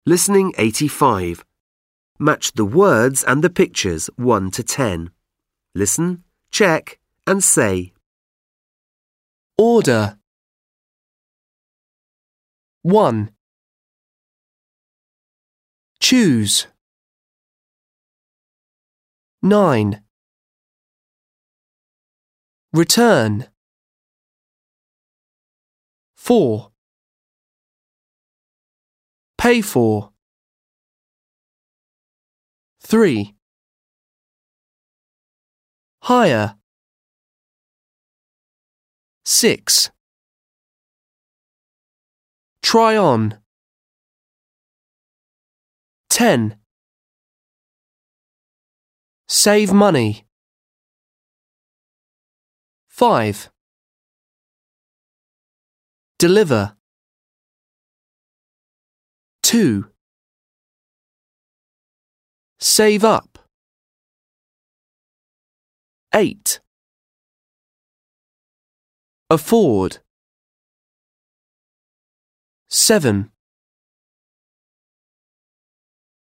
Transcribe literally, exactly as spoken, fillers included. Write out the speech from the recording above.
Listening eighty-five. Match the words and the pictures one to ten. Listen, check, and say. Order. one. Choose. nine. Return. four. Pay for. three. Hire. six. Try on. ten. Save money. five. Deliver. two. Save up. eight. Afford. seven.